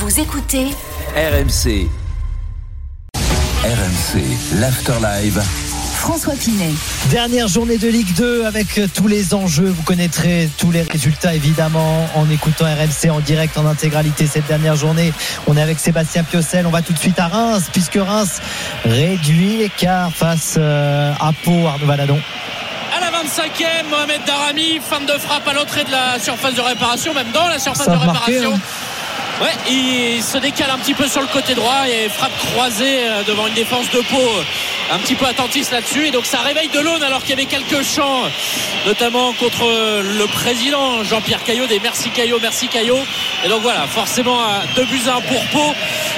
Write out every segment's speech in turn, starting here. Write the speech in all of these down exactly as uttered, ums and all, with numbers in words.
Vous écoutez R M C. R M C, l'Afterlive. François Pinet. Dernière journée de Ligue deux avec tous les enjeux. Vous connaîtrez tous les résultats évidemment en écoutant R M C en direct en intégralité cette dernière journée. On est avec Sébastien Piocel. On va tout de suite à Reims puisque Reims réduit l'écart face à Pau. Arnaud Valadon. À la vingt-cinquième, Mohamed Daramy, fin de frappe à l'entrée de la surface de réparation, même dans la surface Ça de réparation. Marqué, hein. Ouais, il se décale un petit peu sur le côté droit et frappe croisée devant une défense de Pau un petit peu attentiste là-dessus, et donc ça réveille Delaune alors qu'il y avait quelques chants notamment contre le président Jean-Pierre Caillot, des merci Caillot, merci Caillot, et donc voilà, forcément deux buts à un pour Pau,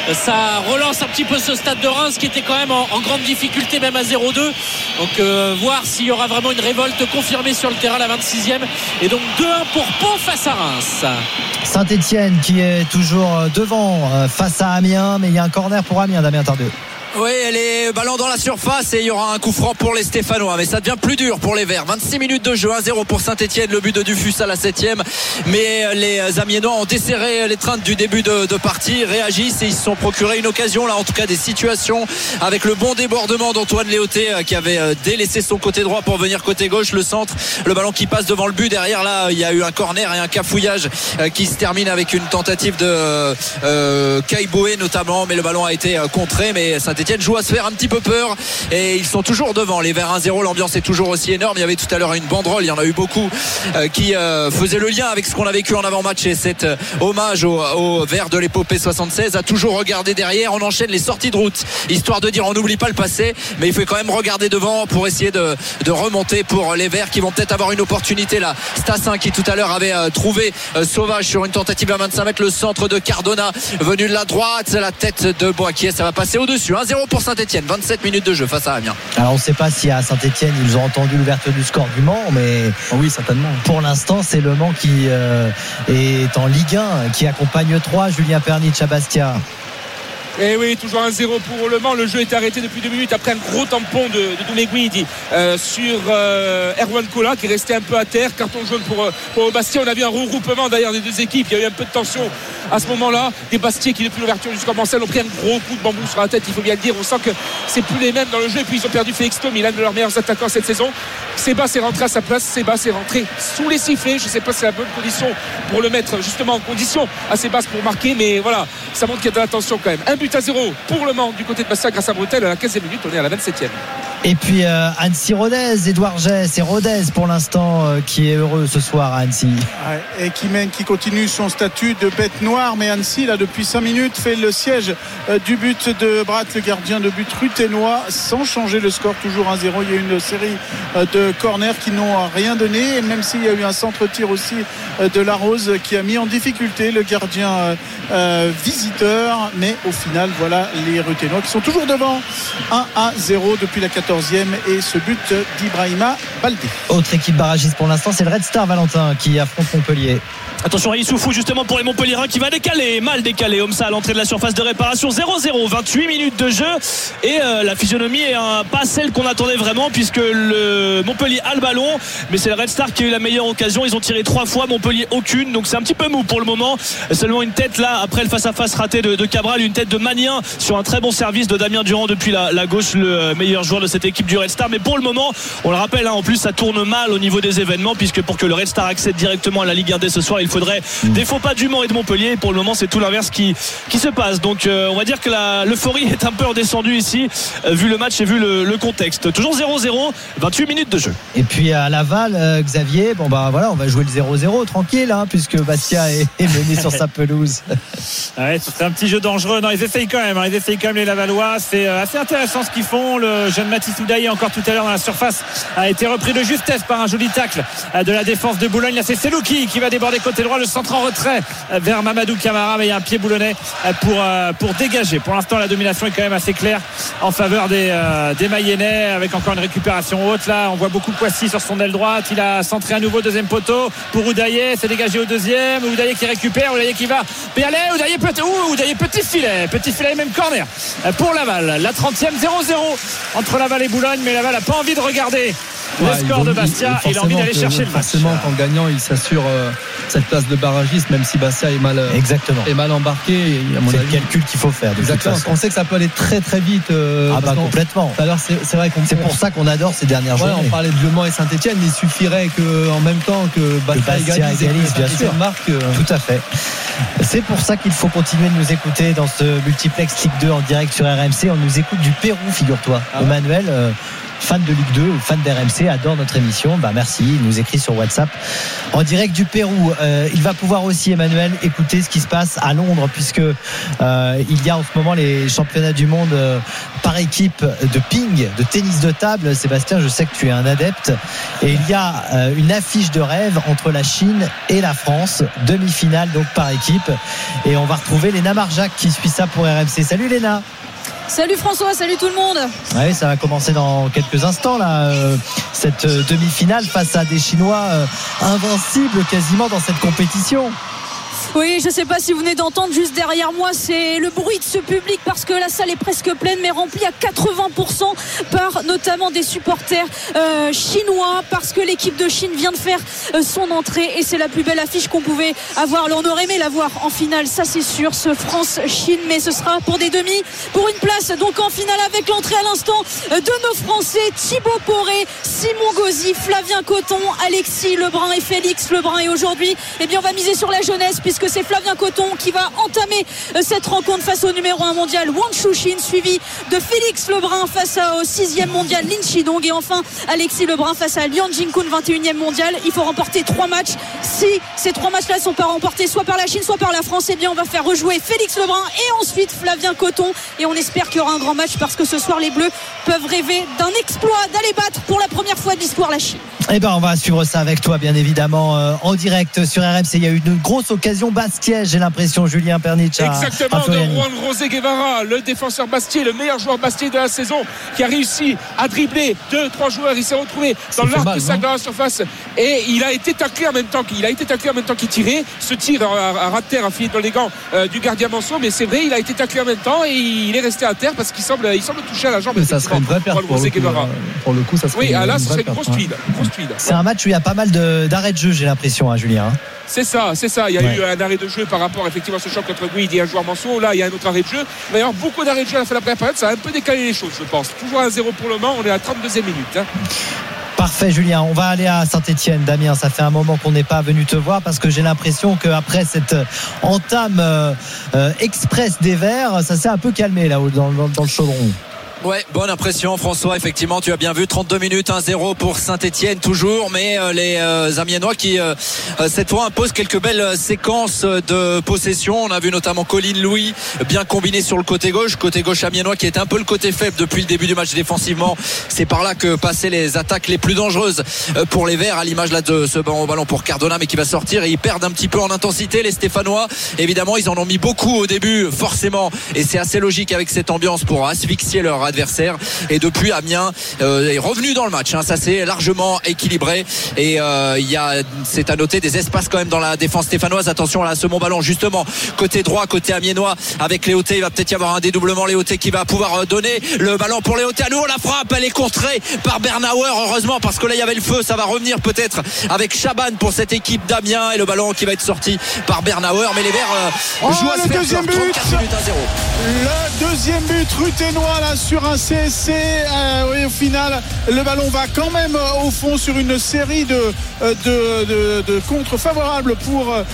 ça relance un petit peu ce stade de Reims qui était quand même en, en grande difficulté, même à zéro deux, donc euh, voir s'il y aura vraiment une révolte confirmée sur le terrain, la vingt-sixième, et donc deux un pour Pau face à Reims. Saint-Etienne qui est toujours devant face à Amiens, mais il y a un corner pour Amiens, Damien Tardeux. Oui, les ballons dans la surface et il y aura un coup franc pour les Stéphanois, mais ça devient plus dur pour les Verts. vingt-six minutes de jeu, un zéro pour Saint-Etienne, le but de Dufus à la septième, mais les Amiénois ont desserré l'étreinte du début de, de partie, réagissent et ils se sont procuré une occasion, là en tout cas des situations, avec le bon débordement d'Antoine Léoté qui avait délaissé son côté droit pour venir côté gauche, le centre, le ballon qui passe devant le but, derrière là il y a eu un corner et un cafouillage qui se termine avec une tentative de euh, Caïboué notamment, mais le ballon a été contré, mais Saint-Etienne joue à se faire un petit peu peur et ils sont toujours devant, les Verts un zéro, l'ambiance est toujours aussi énorme. Il y avait tout à l'heure une banderole, il y en a eu beaucoup euh, qui euh, faisaient le lien avec ce qu'on a vécu en avant-match et cet euh, hommage aux au Verts de l'épopée soixante-seize, à toujours regarder derrière. On enchaîne les sorties de route histoire de dire on n'oublie pas le passé, mais il faut quand même regarder devant pour essayer de, de remonter pour les Verts qui vont peut-être avoir une opportunité là. Stassin qui tout à l'heure avait euh, trouvé euh, Sauvage sur une tentative à vingt-cinq mètres, le centre de Cardona venu de la droite, la tête de Boakier, ça va passer au-dessus, un zéro pour Saint-Etienne, vingt-sept minutes de jeu face à Amiens. Alors on ne sait pas si à Saint-Etienne ils ont entendu l'ouverture du score du Mans, mais oui, certainement. Pour l'instant c'est le Mans qui euh, est en Ligue un, qui accompagne trois, Julien Pernitsch à Bastia. Et oui, toujours un zéro pour Le Mans. Le jeu est arrêté depuis deux minutes après un gros tampon de, de Douméguidi euh, sur euh, Erwan Kola qui restait un peu à terre. Carton jaune pour, pour Bastia. On a vu un regroupement d'ailleurs des deux équipes. Il y a eu un peu de tension à ce moment-là. Des Bastiais qui, depuis l'ouverture du score Mancel, ont pris un gros coup de bambou sur la tête, il faut bien le dire. On sent que c'est plus les mêmes dans le jeu. Et puis ils ont perdu Félix Thom, il est l'un de leurs meilleurs attaquants cette saison. Sébastien est rentré à sa place. Sébastien est rentré sous les sifflets. Je ne sais pas si c'est la bonne condition pour le mettre justement en condition assez basse pour marquer, mais voilà, ça montre qu'il y a de la tension quand même. Un but à zéro pour Le Mans du côté de Bastia grâce à Bretel à la quinzième minute, on est à la vingt-septième. Et puis euh, Annecy-Rodez, Édouard Gess, et Rodez pour l'instant euh, qui est heureux ce soir à Annecy. Ouais, et qui mène, qui continue son statut de bête noire, mais Annecy là depuis cinq minutes fait le siège euh, du but de Bratt, le gardien de but ruthénois, sans changer le score, toujours un zéro. Il y a eu une série euh, de corners qui n'ont rien donné, et même s'il y a eu un centre-tir aussi euh, de Larose qui a mis en difficulté le gardien euh, euh, visiteur, mais au final voilà les ruthénois qui sont toujours devant, un à zéro depuis la quatorzième, et ce but d'Ibrahima Baldé. Autre équipe barragiste pour l'instant, c'est le Red Star Valentin qui affronte Montpellier. Attention à Issoufou justement pour les Montpelliérains qui va décaler, mal décalé Omsa à l'entrée de la surface de réparation, zéro zéro, vingt-huit minutes de jeu, et euh, la physionomie est un, pas celle qu'on attendait vraiment, puisque le Montpellier a le ballon, mais c'est le Red Star qui a eu la meilleure occasion. Ils ont tiré trois fois, Montpellier aucune, donc c'est un petit peu mou pour le moment. Seulement une tête là après le face-à-face raté de, de Cabral, une tête de Magnien sur un très bon service de Damien Durand depuis la, la gauche, le meilleur joueur de cette équipe du Red Star. Mais pour le moment, on le rappelle, hein, en plus ça tourne mal au niveau des événements, puisque pour que le Red Star accède directement à la Ligue un dès ce soir, il faudrait mmh. des faux pas du Mans et de Montpellier, et pour le moment c'est tout l'inverse qui, qui se passe. Donc euh, on va dire que la, l'euphorie est un peu redescendue ici, euh, vu le match et vu le, le contexte. Toujours zéro zéro, vingt-huit minutes de jeu. Et puis à Laval, euh, Xavier, bon bah voilà, on va jouer le zéro zéro tranquille, hein, puisque Bastia est, est mené sur sa pelouse. Ouais, c'est un petit jeu dangereux. Non, ils essayent quand même, hein, ils essayent quand même les Lavallois. C'est euh, assez intéressant ce qu'ils font. Le jeune Mathis Oudaï encore tout à l'heure dans la surface a été repris de justesse par un joli tacle euh, de la défense de Boulogne. Là c'est Selouki qui va déborder côté droit, le centre en retrait euh, vers Mamadou Camara, mais il y a un pied boulonnais euh, pour, euh, pour dégager. Pour l'instant la domination est quand même assez claire en faveur des, euh, des Mayennais, avec encore une récupération haute. Là on voit beaucoup Kouassi sur son aile droite, il a centré à nouveau deuxième poteau pour Oudaïe, c'est dégagé au deuxième, Oudaïe qui récupère, Oudaïe qui va péaler, Oudaïe petit, ouh, Oudaïe petit filet, petit filet, même corner pour Laval. La trentième, zéro zéro entre Laval et Boulogne, mais Laval n'a pas envie de regarder ouais, le score de Bastia, il, il a envie d'aller chercher le match. Forcément qu'en gagnant il s'assure euh, cette place de barragiste, même si Bastia est mal, Exactement. est mal embarqué. Et à mon c'est avis, le calcul qu'il faut faire. Exactement. On sait que ça peut aller très très vite. Euh, ah bah complètement. Alors c'est, c'est vrai qu'on c'est pour ça qu'on adore ces dernières ouais, journées. On parlait de Le Mans et Saint-Etienne, il suffirait que en même temps que Bastia, que Bastia égalise, égalise bien sûr. Marque, euh... Tout à fait. C'est pour ça qu'il faut continuer de nous écouter dans ce multiplex Ligue deux en direct sur R M C. On nous écoute du Pérou, figure-toi. Ah ouais. Emmanuel, euh, fan de Ligue deux ou fan d'R M C, adore notre émission. Bah merci, il nous écrit sur WhatsApp en direct du Pérou. Euh, il va pouvoir aussi, Emmanuel, écouter ce qui se passe à Londres, puisque euh, il y a en ce moment les championnats du monde euh, par équipe de ping, de tennis de table. Sébastien, je sais que tu es un adepte, et il y a euh, une affiche de rêve entre la Chine et la France, demi-finale donc par équipe, et on va retrouver Léna Marjac qui suit ça pour R M C. Salut Léna. Salut François, salut tout le monde. Oui, ça va commencer dans quelques instants là, euh, cette euh, demi-finale face à des Chinois euh, invincibles quasiment dans cette compétition. Oui, je ne sais pas si vous venez d'entendre juste derrière moi, c'est le bruit de ce public, parce que la salle est presque pleine, mais remplie à quatre-vingts pour cent par notamment des supporters euh, chinois, parce que l'équipe de Chine vient de faire euh, son entrée, et c'est la plus belle affiche qu'on pouvait avoir. Alors, on aurait aimé la voir en finale, ça c'est sûr, ce France-Chine, mais ce sera pour des demi, pour une place donc en finale, avec l'entrée à l'instant euh, de nos Français, Thibaut Poré, Simon Gauzy, Flavien Coton, Alexis Lebrun et Félix Lebrun. Et aujourd'hui, eh bien, on va miser sur la jeunesse, puisque c'est Flavien Coton qui va entamer cette rencontre face au numéro un mondial Wang Chuxin, suivi de Félix Lebrun face au sixième mondial Lin Chidong, et enfin Alexis Lebrun face à Liang Jingkun, vingt et unième mondial. Il faut remporter trois matchs. Si ces trois matchs là ne sont pas remportés soit par la Chine soit par la France, eh bien on va faire rejouer Félix Lebrun et ensuite Flavien Coton, et on espère qu'il y aura un grand match, parce que ce soir les Bleus peuvent rêver d'un exploit, d'aller battre pour la première fois de l'histoire la Chine. Eh ben on va suivre ça avec toi bien évidemment euh, en direct sur R M C. Il y a eu une grosse occasion Bastia, j'ai l'impression, Julien Pernich. Exactement, de Juan José Guevara, le défenseur bastier, le meilleur joueur bastier de la saison, qui a réussi à dribbler deux, trois joueurs. Il s'est retrouvé dans l'arc de sac dans la surface, et il a été taclé en même temps qu'il a été taclé en même temps qu'il tirait. Ce tir à ras de terre a fini dans les gants euh, du gardien Manso, mais c'est vrai, il a été taclé en même temps et il est resté à terre parce qu'il semble, il semble toucher à la jambe. Mais ça serait une vraie perte pour, pour le coup, ça serait oui, une, là, une ce serait une grosse tuile. Ouais. C'est un match où il y a pas mal de, d'arrêts de jeu, j'ai l'impression, hein, Julien. C'est ça, c'est ça. Il y a ouais. eu un arrêt de jeu par rapport effectivement à ce choc contre Guidi et un joueur Manso. Là, il y a un autre arrêt de jeu. Il va y avoir beaucoup d'arrêts de jeu à la fin de la première période. Ça a un peu décalé les choses, je pense. Toujours un zéro pour le Mans. On est à la trente-deuxième minute. Hein. Parfait, Julien. On va aller à Saint-Etienne. Damien, ça fait un moment qu'on n'est pas venu te voir, parce que j'ai l'impression qu'après cette entame euh, euh, express des Verts, ça s'est un peu calmé là-haut dans, dans, dans le chaudron. Ouais, bonne impression François, effectivement tu as bien vu, trente-deux minutes, un zéro pour Saint-Etienne toujours, mais euh, les euh, Amiénois qui euh, cette fois imposent quelques belles séquences de possession. On a vu notamment Colin Louis bien combiné sur le côté gauche, côté gauche amiénois qui est un peu le côté faible depuis le début du match défensivement. C'est par là que passaient les attaques les plus dangereuses pour les Verts, à l'image là de ce ballon pour Cardona, mais qui va sortir, et ils perdent un petit peu en intensité les Stéphanois. Évidemment ils en ont mis beaucoup au début forcément, et c'est assez logique avec cette ambiance pour asphyxier leur adversaire, et depuis Amiens euh, est revenu dans le match, hein. Ça c'est largement équilibré, et euh, il y a, c'est à noter, des espaces quand même dans la défense stéphanoise. Attention à ce bon ballon justement côté droit, côté amiénois avec Léoté. Il va peut-être y avoir un dédoublement, Léoté qui va pouvoir donner le ballon pour Léoté. À nouveau la frappe, elle est contrée par Bernauer, heureusement, parce que là il y avait le feu. Ça va revenir peut-être avec Chaban pour cette équipe d'Amiens, et le ballon qui va être sorti par Bernauer, mais les Verts euh, oh, jouent à se faire deuxième but. trente-quatre minutes à zéro. Le deuxième but ruténois là sur un C S C. Euh, oui, au final le ballon va quand même euh, au fond sur une série de, euh, de, de, de contre favorables pour euh,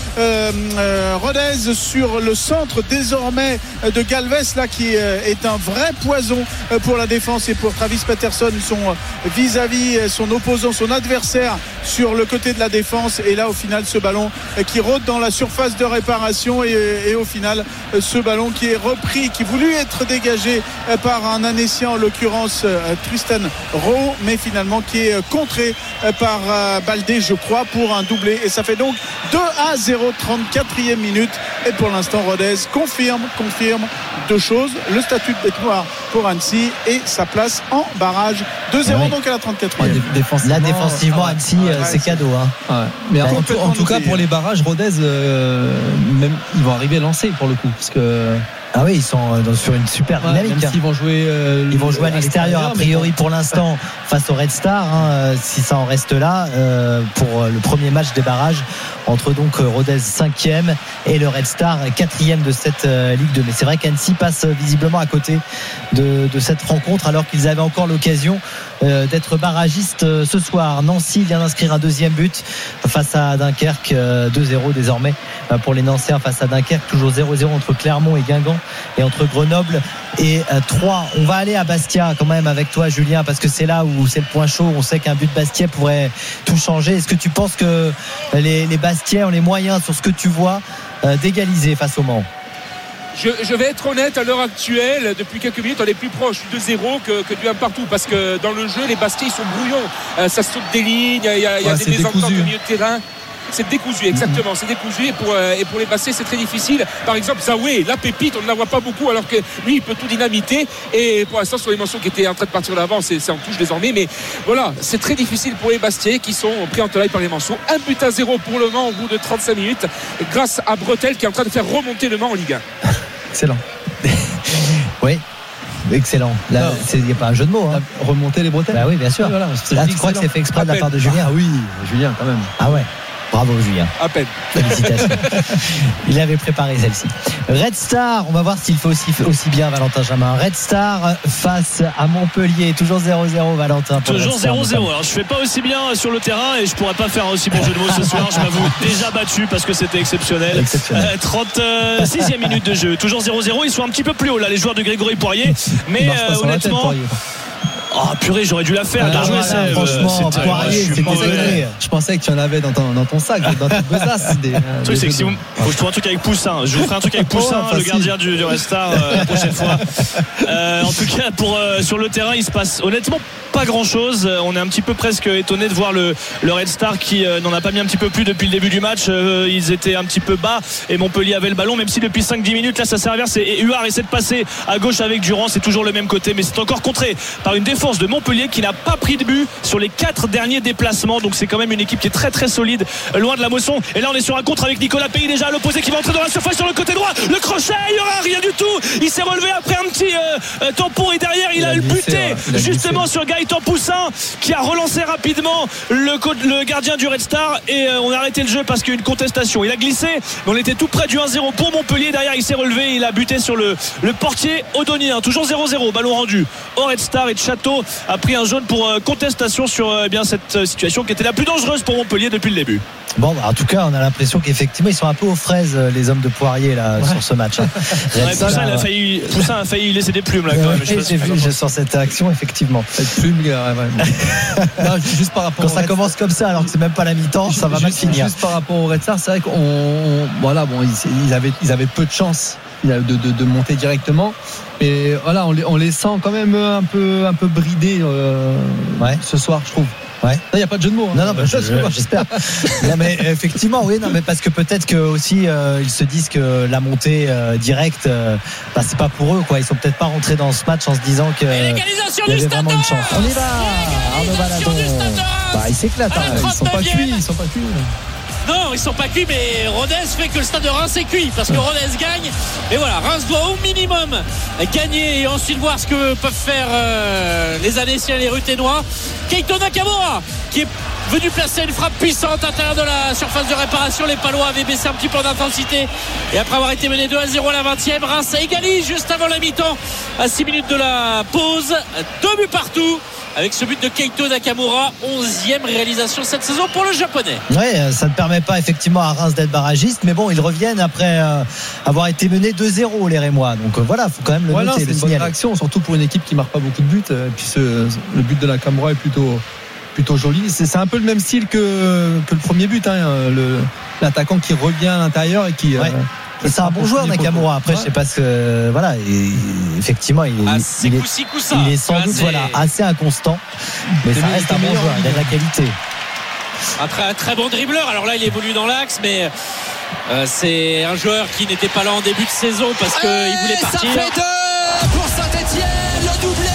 euh, Rodez sur le centre désormais de Galvez là, qui euh, est un vrai poison euh, pour la défense et pour Travis Patterson, son vis-à-vis, son opposant, son adversaire sur le côté de la défense. Et là au final ce ballon euh, qui rôde dans la surface de réparation, et, et au final euh, ce ballon qui est repris, qui voulut être dégagé euh, par un Annécien, en l'occurrence euh, Tristan Rowe, mais finalement qui est euh, contré euh, par euh, Baldé, je crois, pour un doublé, et ça fait donc deux à zéro, trente-quatrième minute. Et pour l'instant, Rodez confirme, confirme deux choses, le statut de bête noire pour Annecy et sa place en barrage. deux zéro ouais. donc à la trente-quatrième. Ouais, défensivement, Là, défensivement, Annecy, ouais, c'est, c'est cadeau. Hein. Ouais. Mais en, tout, en tout cas, pour les barrages, Rodez, euh, même, ils vont arriver lancés pour le coup. Parce que... Ah oui, ils sont dans, sur une super ouais, dynamique. Même s'ils vont jouer, euh, ils vont jouer à l'extérieur, a priori pour l'instant face au Red Star. Hein, si ça en reste là, euh, pour le premier match des barrages entre donc Rodez cinquième et le Red Star quatrième de cette euh, Ligue deux. Mais c'est vrai qu'Annecy passe visiblement à côté de, de cette rencontre alors qu'ils avaient encore l'occasion euh, d'être barragistes euh, ce soir. Nancy vient d'inscrire un deuxième but face à Dunkerque, euh, deux zéro désormais euh, pour les Nancéens face à Dunkerque, toujours zéro zéro entre Clermont et Guingamp et entre Grenoble et euh, Troyes. On va aller à Bastia quand même avec toi, Julien, parce que c'est là où c'est le point chaud. On sait qu'un but de Bastia pourrait tout changer. Est-ce que tu penses que les, les Bastiais ont les moyens, sur ce que tu vois, euh, d'égaliser face au Mans? Je, je vais être honnête, à l'heure actuelle, depuis quelques minutes, on est plus proche du deux zéro que, que du un partout, parce que dans le jeu, les Bastiais, ils sont brouillons. Euh, ça saute des lignes, il y a, y a, y a ouais, des désententes au milieu de terrain. C'est décousu, exactement, c'est décousu, et pour, euh, et pour les Bastiais c'est très difficile. Par exemple, Zaoué, la pépite, on ne la voit pas beaucoup alors que lui il peut tout dynamiter, et pour l'instant sur les mentions qui étaient en train de partir de l'avant, c'est, c'est en touche désormais, mais voilà, c'est très difficile pour les Bastiais qui sont pris en tenaille par les Manceaux. Un but à zéro pour le Mans au bout de trente-cinq minutes grâce à Bretel qui est en train de faire remonter le Mans en Ligue un. Excellent. Oui. Excellent. Là, il n'y a pas un jeu de mots. Hein. Remonter les bretelles. Bah oui, bien sûr. Voilà, là, tu crois que c'est fait exprès de la part de Julien? Ah oui, Julien, quand même. Ah ouais. Bravo Julien. À peine. Félicitations. Il avait préparé celle-ci. Red Star, on va voir s'il fait aussi, aussi bien Valentin Jamin. Red Star face à Montpellier. Toujours zéro zéro Valentin. Toujours zéro zéro. Alors je fais pas aussi bien sur le terrain et je pourrais pas faire aussi bon jeu de mots ce soir. Je m'avoue déjà battu parce que c'était exceptionnel. exceptionnel. Euh, trente-sixième minute de jeu. Toujours zéro zéro. Ils sont un petit peu plus haut là, les joueurs de Grégory Poirier. Mais euh, honnêtement. Oh purée, j'aurais dû la faire. Ah, joué, ça, franchement, c'était, Poirier, je, c'était je pensais que tu en avais dans ton, dans ton sac, dans ta besace. Des, le truc, c'est que si vous, faut que je trouve un truc avec Poussin. Je vous ferai un truc avec Poussin, oh, le gardien du, du Red Star, euh, la prochaine fois. Euh, en tout cas, pour euh, sur le terrain, il se passe honnêtement pas grand chose. On est un petit peu presque étonné de voir le, le Red Star qui euh, n'en a pas mis un petit peu plus depuis le début du match. Euh, ils étaient un petit peu bas et Montpellier avait le ballon, même si depuis cinq dix minutes là ça s'inverse et Huard essaie de passer à gauche avec Durand. C'est toujours le même côté, mais c'est encore contré par une défense de Montpellier qui n'a pas pris de but sur les quatre derniers déplacements. Donc c'est quand même une équipe qui est très très solide, loin de la Mosson. Et là on est sur un contre avec Nicolas Pays déjà à l'opposé qui va entrer dans la surface sur le côté droit. Le crochet, il n'y aura rien du tout. Il s'est relevé après un petit euh, tampon et derrière il, il a, a glissé, buté ouais. il a justement glissé. Sur Gaëtan Poussin qui a relancé rapidement le, le gardien du Red Star et euh, on a arrêté le jeu parce qu'il y a eu une contestation. Il a glissé, mais on était tout près du un zéro pour Montpellier. Derrière il s'est relevé et il a buté sur le, le portier odonien. Toujours zéro zéro, ballon rendu au Red Star et Château a pris un jaune pour euh, contestation sur euh, bien cette euh, situation qui était la plus dangereuse pour Montpellier depuis le début. Bon, bah, en tout cas, on a l'impression qu'effectivement, ils sont un peu aux fraises, les hommes de Poirier, là, ouais. sur ce match. Hein. Ouais, Poussin, ça, a failli, Poussin a failli laisser des plumes, là, quand même. Je j'ai vu j'ai sur cette action, effectivement. Cette plume, ouais, ouais. Non, juste par rapport Quand ça Red commence comme ça, alors que c'est même pas la mi-temps, ça va juste, mal finir. Juste par rapport au Red Star, c'est vrai qu'on, on, voilà, bon, ils, ils, avaient, ils avaient peu de chance de, de, de monter directement. Mais voilà, on les, on les sent quand même un peu, un peu bridés euh, ouais. ce soir, je trouve. Ouais. Il n'y a pas de jeu de mots. Hein. Non, non, bah, je, j'espère. Non, mais effectivement, oui, non, mais parce que peut-être que aussi euh, ils se disent que la montée euh, directe, euh, bah, c'est pas pour eux, quoi. Ils sont peut-être pas rentrés dans ce match en se disant que euh, il y avait vraiment une chance. On y va, Arnaud Valadon. Bah, ils s'éclatent. Hein. Ils sont pas cuits, ils sont pas cuits. Non, ils sont pas cuits, mais Rodez fait que le stade de Reims est cuit parce que Rodez gagne. Et voilà, Reims doit au minimum gagner et ensuite voir ce que peuvent faire euh, les Annéciens et les Ruténois. Keito Nakamura qui est venu placer une frappe puissante à l'intérieur de la surface de réparation. Les Palois avaient baissé un petit peu d'intensité et après avoir été mené deux à zéro à la vingtième, Reims égalise juste avant la mi-temps à six minutes de la pause. Deux buts partout avec ce but de Keito Nakamura, onzième réalisation cette saison pour le japonais. Oui, ça ne permet pas effectivement à Reims d'être barragiste, mais bon, ils reviennent après euh, avoir été menés deux zéro les Rémois. Donc euh, voilà, il faut quand même le ouais, noter. Non, c'est une bonne réaction, surtout pour une équipe qui ne marque pas beaucoup de buts. Et puis ce, le but de Nakamura est plutôt, plutôt joli. C'est, c'est un peu le même style que, que le premier but, hein, le, l'attaquant qui revient à l'intérieur et qui... Ouais. Euh, c'est un bon joueur Nakamura. Après ouais. je sais pas ce que voilà et, effectivement il est, ah, il, est coussi, il est sans doute assez... voilà, assez inconstant mais ça reste un bon joueur, il a de la qualité. Un très, très bon dribbleur. Alors là, il évolue dans l'axe, mais euh, c'est un joueur qui n'était pas là en début de saison parce qu'il voulait partir. Ça fait deux pour Saint-Etienne, le doublé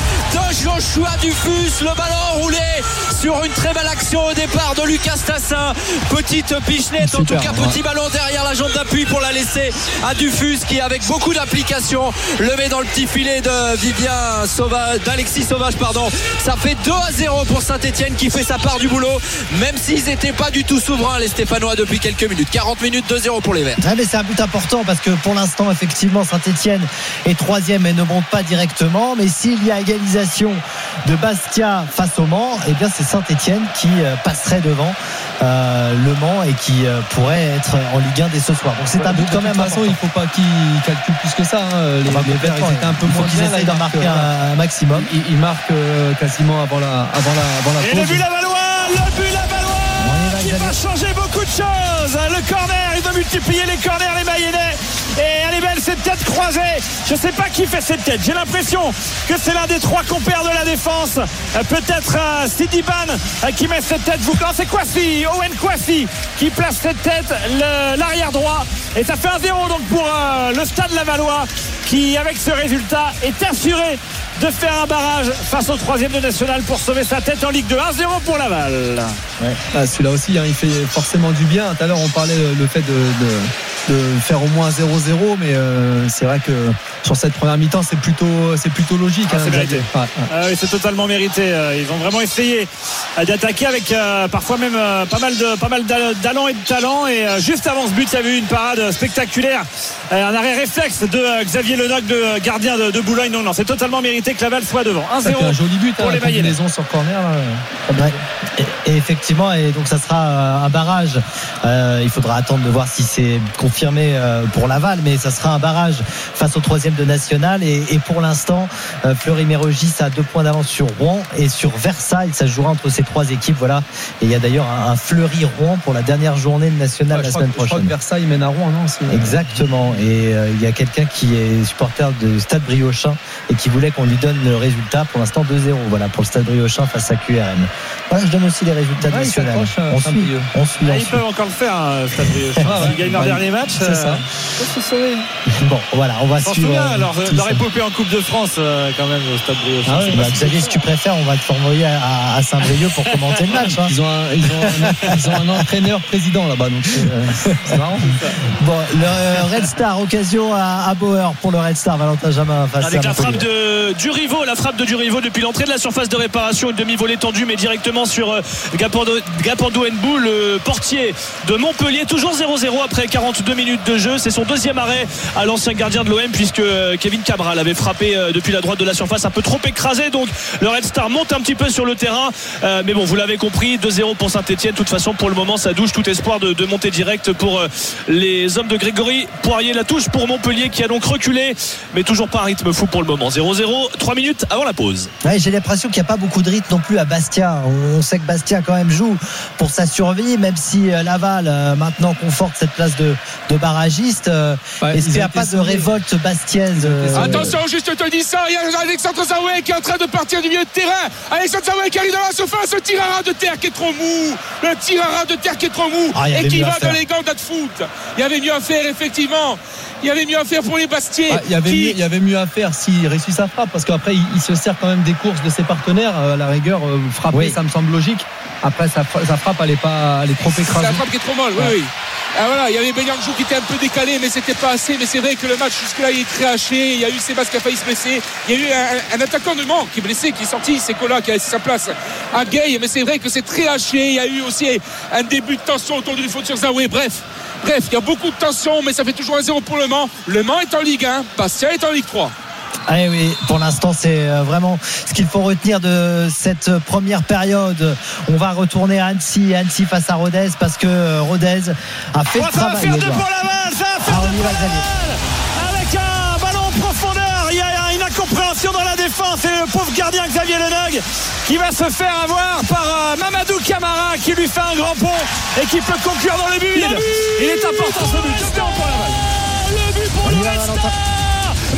de Joshua Dufus, le ballon roulé sur une très belle action au départ de Lucas Tassin. Petite pichenette, super, en tout cas petit ouais. ballon derrière la jambe d'appui pour la laisser à Dufus qui, avec beaucoup d'application, le met dans le petit filet de Vivien Sauvage, d'Alexis Sauvage, pardon. Ça fait deux à zéro pour Saint-Etienne qui fait sa part du boulot, même s'ils n'étaient pas du tout souverains, les Stéphanois, depuis quelques minutes. quarante minutes, deux zéro pour les Verts. Ouais, mais c'est un but important parce que pour l'instant, effectivement, Saint-Etienne est troisième et ne monte pas directement, mais s'il y a égalisation de Bastia face au Mans, eh bien c'est Saint-Etienne qui euh, passerait devant euh, le Mans et qui euh, pourrait être en Ligue un dès ce soir. Donc c'est ouais, un but quand même. De toute façon, il ne faut pas qu'ils calculent plus que ça. Hein. Les, enfin, les Verts, ils étaient un peu moins qu'ils essayent d'en marquer un, un maximum. Ils, ils marquent euh, quasiment avant la, avant la, avant la et pause. le but Lavallois, le but Lavallois qui va changer beaucoup de choses. Le corner, il va multiplier les corners, les Mayennais. Et elle est belle cette tête croisée. Je ne sais pas qui fait cette tête. J'ai l'impression que c'est l'un des trois compères de la défense. Euh, peut-être euh, Sidi Ban euh, qui met cette tête. Vous non, c'est Kwasi, Owen Kwasi qui place cette tête, le, l'arrière droit. Et ça fait un zéro donc pour euh, le Stade Lavallois qui, avec ce résultat, est assuré de faire un barrage face au troisième de National pour sauver sa tête en Ligue deux. un zéro pour Laval. Ouais. Ah, celui-là aussi, hein, il fait forcément du bien. Tout à l'heure, on parlait le fait de, de, de faire au moins zéro zéro, mais euh, c'est vrai que sur cette première mi-temps, c'est plutôt, c'est plutôt logique. Ah, hein, c'est mérité. Ah, ah. Ah, oui, c'est totalement mérité. Ils ont vraiment essayé d'attaquer avec euh, parfois même euh, pas mal de pas mal d'allants et de talent. Et euh, juste avant ce but, il y avait eu une parade spectaculaire, euh, un arrêt réflexe de euh, Xavier Lenoc, le gardien de, de Boulogne. Non, non, c'est totalement mérité que Laval soit devant. un zéro un joli but pour hein, les Mayennais. Maison sur corner. Là. Ouais. Et, et effectivement, et donc ça sera un barrage. Euh, il faudra attendre de voir si c'est confirmé euh, pour Laval, mais ça sera un barrage face au troisième de National. Et, et pour l'instant, euh, Fleury-Mérogis a deux points d'avance sur Rouen et sur Versailles. Ça se jouera entre ces trois équipes. Voilà. Et il y a d'ailleurs un, un Fleury-Rouen pour la dernière journée de National ouais, la semaine que, prochaine. Je crois que Versailles mène à Rouen, non c'est... Exactement. Et euh, il y a quelqu'un qui est supporter du Stade Briochin et qui voulait qu'on lui donne le résultat. Pour l'instant, deux zéro. Voilà pour le Stade Briochin face à Q R M. Voilà, je donne aussi les résultats ouais, nationaux. On, on suit, on suit. Ah, on ils suit. peuvent encore le faire, hein, Stade Briochin. Ah, ouais. S'ils gagnent leur dernier match, c'est euh, ça. Se sauver. Bon, voilà, on va on suivre. Souvient, alors, leur épopée en Coupe de France, euh, quand même, au Stade Briochin. Ah oui, bah, Xavier, si tu préfères, on va te former à, à Saint-Brieuc pour commenter le match. Hein. Ils ont un, ils ont un, ils ont un entraîneur président là-bas, donc c'est, c'est marrant. Bon, le Red Star, occasion à, à Bauer pour le Red Star, Valentin Jamin face avec à la frappe de Durivo, la frappe de Durivo depuis l'entrée de la surface de réparation, une demi-volée tendue mais directement sur euh, Gapando, Gapando Nbou, le portier de Montpellier. Toujours zéro zéro après quarante-deux minutes de jeu. C'est son deuxième arrêt à l'ancien gardien de l'O M puisque euh, Kevin Cabral avait frappé euh, depuis la droite de la surface, un peu trop écrasé. Donc le Red Star monte un petit peu sur le terrain, euh, mais bon, vous l'avez compris, deux zéro pour Saint-Etienne. De toute façon, pour le moment, ça douche tout espoir de, de monter direct pour euh, les hommes de Grégory Poirier. La touche pour Montpellier qui a donc reculé, mais toujours pas un rythme fou pour le moment. zéro zéro, trois minutes avant la pause. Ouais, j'ai l'impression qu'il n'y a pas beaucoup de rythme non plus à Bastia. On sait que Bastia quand même joue pour sa survie, même si Laval euh, maintenant conforte cette place de, de barragiste. Euh, ouais, est-ce qu'il n'y a pas de révolte bastiaise euh... Attention, juste je te dis ça, il y a Alexandre Zaoué qui est en train de partir du milieu de terrain. Alexandre Zaoué qui arrive dans la surface, le tir à ras de terre qui est trop mou, le tir à ras de terre qui est trop mou ah, et qui va dans les gants de foot. Il y avait mieux à faire effectivement. Il y avait mieux à faire pour les Bastiais. Ah, il, y avait qui... mieux, il y avait mieux à faire s'il réussit sa frappe, parce qu'après il, il se sert quand même des courses de ses partenaires. À la rigueur, frapper, oui. Ça me semble logique. Après sa, sa frappe, elle est pas, elle est trop écrasée. C'est la frappe qui est trop molle. Ouais. Oui, oui. Ah, voilà, il y avait Benyanjou qui était un peu décalé, mais c'était pas assez. Mais c'est vrai que le match jusque-là il est très haché. Il y a eu Sébastien qui a failli se blesser. Il y a eu un, un attaquant de Mans qui est blessé, qui est sorti. C'est Cola qui a laissé sa place à Gay. Mais c'est vrai que c'est très haché. Il y a eu aussi un début de tension autour d'une faute sur Zaoué. Bref. Bref, il y a beaucoup de tension, mais ça fait toujours un zéro pour le Mans. Le Mans est en Ligue un, Bastia est en Ligue trois. Ah oui, pour l'instant c'est vraiment ce qu'il faut retenir de cette première période. On va retourner à Annecy, Annecy face à Rodez, parce que Rodez a fait oh, le travail. Ça va faire deux pour Laval, ça va faire ah, deux pour Laval. Avec un ballon en profondeur, il y a une incompréhension dans la défense et le pauvre gardien Xavier Lenogue qui va se faire avoir par euh, Mamadou Camara qui lui fait un grand pont et qui peut conclure dans le but. Il, il est important ce but. Pour Laval. Le but pour le Red Star.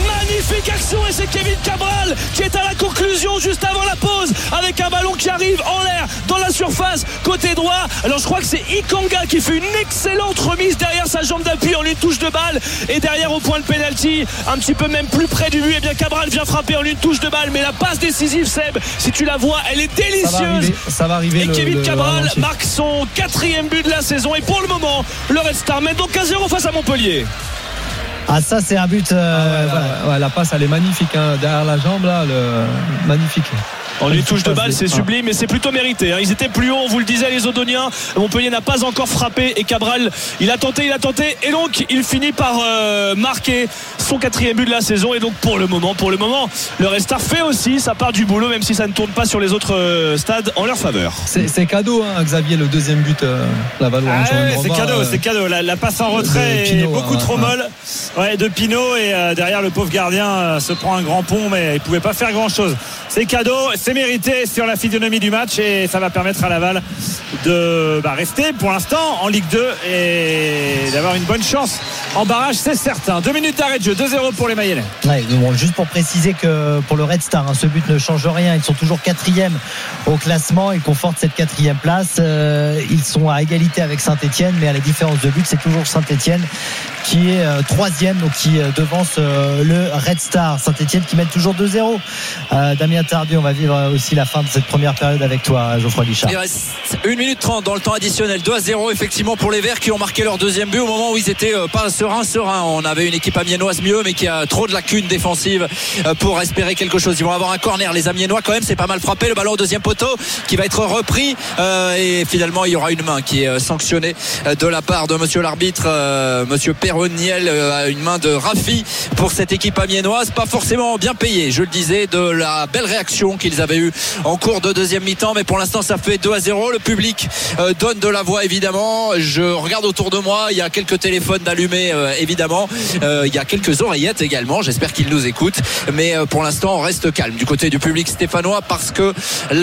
magnifique action et c'est Kevin Cabral qui est à la conclusion juste avant la pause avec un ballon qui arrive en l'air dans la surface côté droit. Alors je crois que c'est Ikanga qui fait une excellente remise derrière sa jambe d'appui en une touche de balle et derrière au point de pénalty un petit peu même plus près du but, et bien Cabral vient frapper en une touche de balle, mais la passe décisive, Seb, si tu la vois, elle est délicieuse. Ça va arriver, ça va arriver. Et le, Kevin le, Cabral le marque son quatrième but de la saison et pour le moment le Red Star mène donc un zéro face à Montpellier. Ah, ça c'est un but euh, ah ouais, voilà. la, ouais, la passe elle est magnifique hein, derrière la jambe là, le... magnifique. En une touche de balle, c'est sublime, mais c'est plutôt mérité. Ils étaient plus hauts, on vous le disait, les Odoniens. Montpellier n'a pas encore frappé et Cabral, il a tenté, il a tenté, et donc il finit par euh, marquer son quatrième but de la saison. Et donc pour le moment, pour le moment, le Red Star fait aussi sa part du boulot, même si ça ne tourne pas sur les autres euh, stades en leur faveur. C'est, c'est cadeau, hein, Xavier, le deuxième but, euh, la Valois. Ah ouais, c'est cadeau, euh, c'est cadeau. La, la passe en retrait Pinot, est beaucoup hein, trop ouais. molle, ouais, de Pinot, et euh, derrière le pauvre gardien euh, se prend un grand pont, mais il pouvait pas faire grand chose. C'est cadeau, c'est mérité sur la physionomie du match et ça va permettre à Laval de bah, rester pour l'instant en Ligue deux et d'avoir une bonne chance en barrage, c'est certain. Deux minutes d'arrêt de jeu, deux zéro pour les Mayennais. Ouais, bon, juste pour préciser que pour le Red Star, hein, ce but ne change rien. Ils sont toujours quatrième au classement. Ils confortent cette quatrième place. Euh, ils sont à égalité avec Saint-Etienne, mais à la différence de but, c'est toujours Saint-Etienne qui est euh, troisième, donc qui euh, devance euh, le Red Star. Saint-Etienne qui mène toujours deux zéro. Euh, Damien Tardieu, on va vivre aussi la fin de cette première période avec toi, Geoffroy Guichard. Il reste une minute trente dans le temps additionnel, deux à zéro effectivement pour les Verts qui ont marqué leur deuxième but au moment où ils étaient euh, pas sereins sereins. On avait une équipe amiénoise mieux, mais qui a trop de lacunes défensives euh, pour espérer quelque chose. Ils vont avoir un corner, les Amiénois quand même, c'est pas mal frappé, le ballon au deuxième poteau qui va être repris euh, et finalement il y aura une main qui est euh, sanctionnée euh, de la part de monsieur l'arbitre, euh, monsieur Perroniel, euh, une main de Rafi pour cette équipe amiénoise, pas forcément bien payée, je le disais, de la belle réaction qu'ils avaient eue en cours de deuxième mi-temps, mais pour l'instant ça fait deux à zéro. Le public euh, donne de la voix évidemment. Je regarde autour de moi, il y a quelques téléphones d'allumés euh, évidemment, euh, il y a quelques oreillettes également, j'espère qu'ils nous écoutent, mais euh, pour l'instant on reste calme du côté du public stéphanois parce que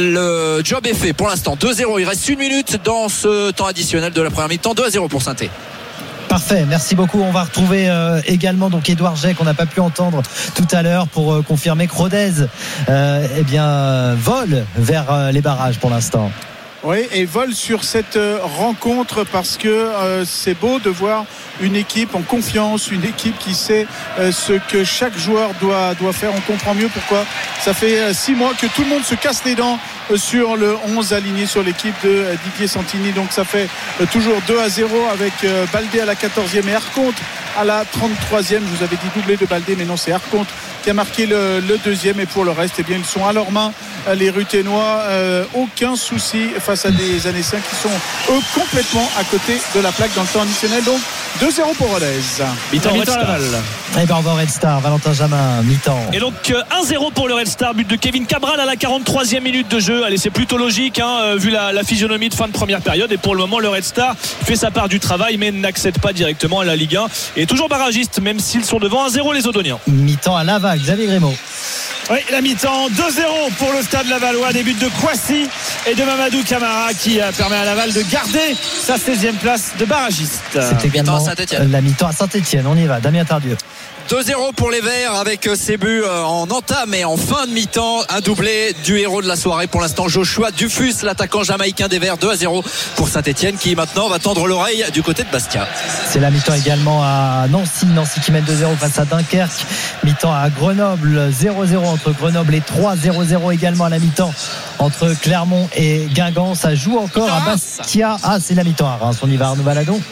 le job est fait. Pour l'instant deux zéro, il reste une minute dans ce temps additionnel de la première mi-temps, deux à zéro pour Saint-Étienne. Parfait, merci beaucoup. On va retrouver euh, également donc Édouard Jay qu'on n'a pas pu entendre tout à l'heure pour euh, confirmer que Rodez euh, eh bien euh, vole vers euh, les barrages pour l'instant. Oui, et vole sur cette euh, rencontre parce que euh, c'est beau de voir une équipe en confiance, une équipe qui sait euh, ce que chaque joueur doit, doit faire. On comprend mieux pourquoi ça fait euh, six mois que tout le monde se casse les dents euh, sur le onze aligné sur l'équipe de euh, Didier Santini. Donc ça fait euh, toujours deux à zéro avec euh, Baldé à la quatorzième et Arconte à la trente-troisième. Je vous avais dit doublé de Baldé, mais non, c'est Arconte qui a marqué le, le deuxième. Et pour le reste, eh bien, ils sont à leurs mains, les Ruténois. Euh, aucun souci face à des Annéciens qui sont eux complètement à côté de la plaque dans le temps additionnel. Donc deux zéro pour Rodez. Mi-temps Red Star. Et ben on va au Red Star, Valentin Jamin, mi-temps. Et donc un zéro pour le Red Star, but de Kevin Cabral à la quarante-troisième minute de jeu. Allez, c'est plutôt logique hein, vu la, la physionomie de fin de première période. Et pour le moment, le Red Star fait sa part du travail, mais n'accède pas directement à la Ligue un. Et toujours barragiste, même s'ils sont devant un zéro les Odoniens. Mi-temps à Laval, Xavier Grémaud. Oui, la mi-temps, deux zéro pour le Stade Lavallois, des buts de Kouassi et de Mamadou Camara qui permet à Laval de garder sa seizième place de barragiste. C'est également la mi-temps à Saint-Etienne. On y va, Damien Tardieu. deux zéro pour les Verts avec ses buts en entame et en fin de mi-temps. Un doublé du héros de la soirée pour l'instant, Joshua Dufus, l'attaquant jamaïcain des Verts. Deux à zéro pour Saint-Etienne qui maintenant va tendre l'oreille du côté de Bastia. C'est la mi-temps également à Nancy. Nancy qui mène deux zéro face à Dunkerque. Mi-temps à Grenoble, zéro zéro entre Grenoble et Troyes. zéro zéro également à la mi-temps entre Clermont et Guingamp. Ça joue encore à Bastia. Ah, c'est la mi-temps à Reims. On y va, Arnaud Valadon.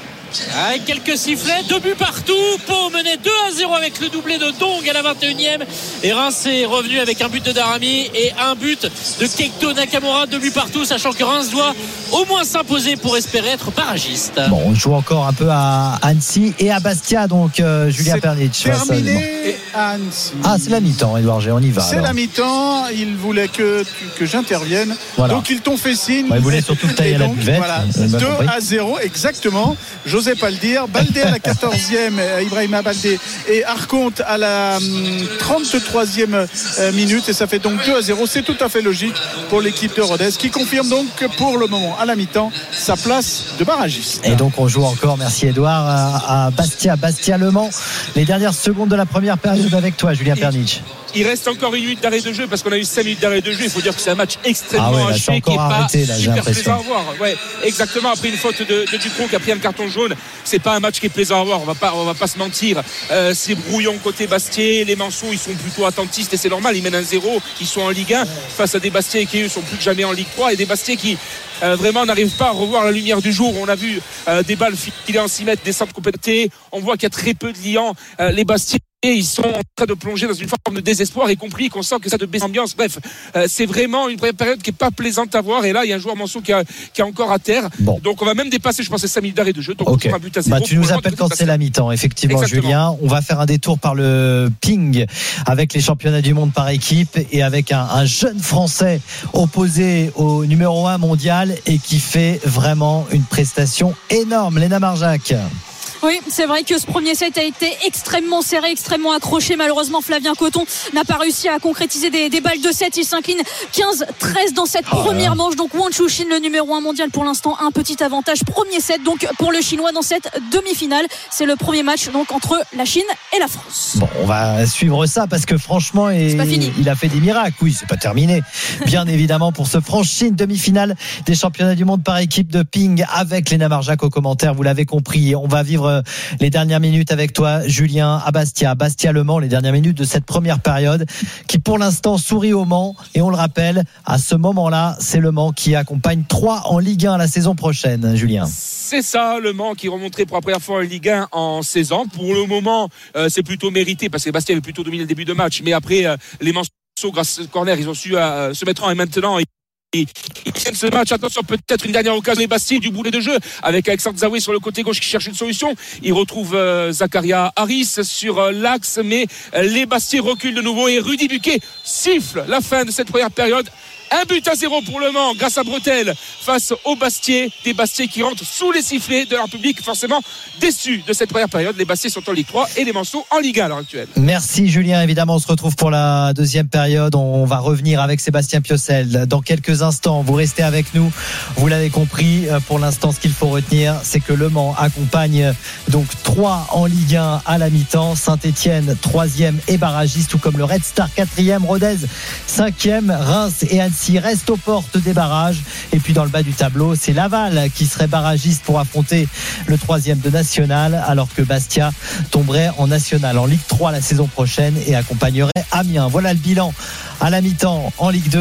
Avec quelques sifflets, deux buts partout. Pau menait deux à zéro avec le doublé de Dong à la vingt et unième. Et Reims est revenu avec un but de Darami et un but de Keito Nakamura. Deux buts partout, sachant que Reims doit au moins s'imposer pour espérer être barragiste. Bon, on joue encore un peu à Annecy et à Bastia, donc euh, Julien Pernitsch. Terminé à Annecy. Ah, c'est la mi-temps, Edouard G, on y va. C'est alors. La mi-temps, ils voulaient que, que j'intervienne. Voilà. Donc ils t'ont fait signe. Ouais, ils voulaient surtout que tu ailles à la buvette. Voilà, deux à zéro, exactement. Je j'osais pas le dire. Baldé à la quatorzième, Ibrahima Baldé, et Arconte à la trente-troisième minute, et ça fait donc deux à zéro. C'est tout à fait logique pour l'équipe de Rodez, qui confirme donc que pour le moment à la mi-temps sa place de barragiste. Et donc on joue encore, merci Edouard, à, à Bastia, Bastia-Le Mans. Les dernières secondes de la première période avec toi, Julien Pernich. Il reste encore une minute d'arrêt de jeu parce qu'on a eu cinq minutes d'arrêt de jeu. Il faut dire que c'est un match extrêmement ah ouais, haché qui n'est pas arrêté, là, super plaisant à voir. Ouais, exactement. Après une faute de, de Dupont qui a pris un carton jaune, c'est pas un match qui est plaisant à voir. On va pas, on va pas se mentir. Euh, c'est brouillon côté Bastia. Les Manceaux, ils sont plutôt attentistes et c'est normal. Ils mènent un zéro. Ils sont en Ligue un face à des Bastia qui eux sont plus que jamais en Ligue trois et des Bastia qui euh, vraiment n'arrivent pas à revoir la lumière du jour. On a vu euh, des balles filées en six mètres, des centres complétés. On voit qu'il y a très peu de liants. Euh, les Bastia, et ils sont en train de plonger dans une forme de désespoir, y compris qu'on sent que ça de baisse ambiance. Bref, euh, c'est vraiment une première période qui est pas plaisante à voir. Et là, il y a un joueur Manceau qui, a, qui est encore à terre. Bon. Donc, on va même dépasser, je pense, les cinq minutes d'arrêt de jeu. Donc, okay. on un but à zéro. Bah, tu nous appelles quand c'est la mi-temps, effectivement, exactement. Julien. On va faire un détour par le ping avec les championnats du monde par équipe et avec un, un jeune Français opposé au numéro un mondial et qui fait vraiment une prestation énorme. Léna Marjac. Oui, c'est vrai que ce premier set a été extrêmement serré, extrêmement accroché. Malheureusement, Flavien Coton n'a pas réussi à concrétiser des, des balles de set. Il s'incline quinze treize dans cette oh première manche. Donc Wang Chuqin, le numéro un mondial pour l'instant, un petit avantage. Premier set donc pour le Chinois dans cette demi-finale. C'est le premier match donc entre la Chine et la France. Bon, on va suivre ça parce que franchement, et, il a fait des miracles. Oui, c'est pas terminé. Bien évidemment pour ce France-Chine demi-finale des championnats du monde par équipe de ping avec Léna Marjac au commentaire. Vous l'avez compris. On va vivre les dernières minutes avec toi, Julien, à Bastia, Bastia-Le Mans, les dernières minutes de cette première période qui pour l'instant sourit au Mans. Et on le rappelle, à ce moment-là, c'est le Mans qui accompagne trois en Ligue un la saison prochaine, Julien. C'est ça, le Mans qui remonterait pour la première fois en Ligue un en seize ans. Pour le moment, euh, c'est plutôt mérité parce que Bastia avait plutôt dominé le début de match. Mais après, euh, les Manceaux, grâce au corner, ils ont su euh, se mettre en et maintenant. Ils tiennent ce match. Attention, peut-être une dernière occasion des Bastia du boulet de jeu avec Alexandre Zaoué sur le côté gauche qui cherche une solution. Il retrouve euh, Zakaria Harris sur euh, l'axe, mais euh, les Bastia reculent de nouveau et Rudy Buquet siffle la fin de cette première période. Un but à zéro pour le Mans grâce à Bretel face aux Bastia, des Bastia qui rentrent sous les sifflets de leur public, forcément déçus de cette première période. Les Bastia sont en Ligue trois et les Manceaux en Ligue un à l'heure actuelle. Merci Julien, évidemment on se retrouve pour la deuxième période. On va revenir avec Sébastien Piocel dans quelques instants. Vous restez avec nous, vous l'avez compris. Pour l'instant, ce qu'il faut retenir, c'est que le Mans accompagne donc trois en Ligue un à la mi-temps. Saint-Etienne troisième et barragiste, tout comme le Red Star quatrième, Rodez cinquième, Reims et Annecy restent aux portes des barrages. Et puis dans le bas du tableau, c'est Laval qui serait barragiste pour affronter le troisième de National, alors que Bastia tomberait en National en Ligue trois la saison prochaine et accompagnerait Amiens. Voilà le bilan à la mi-temps en Ligue deux.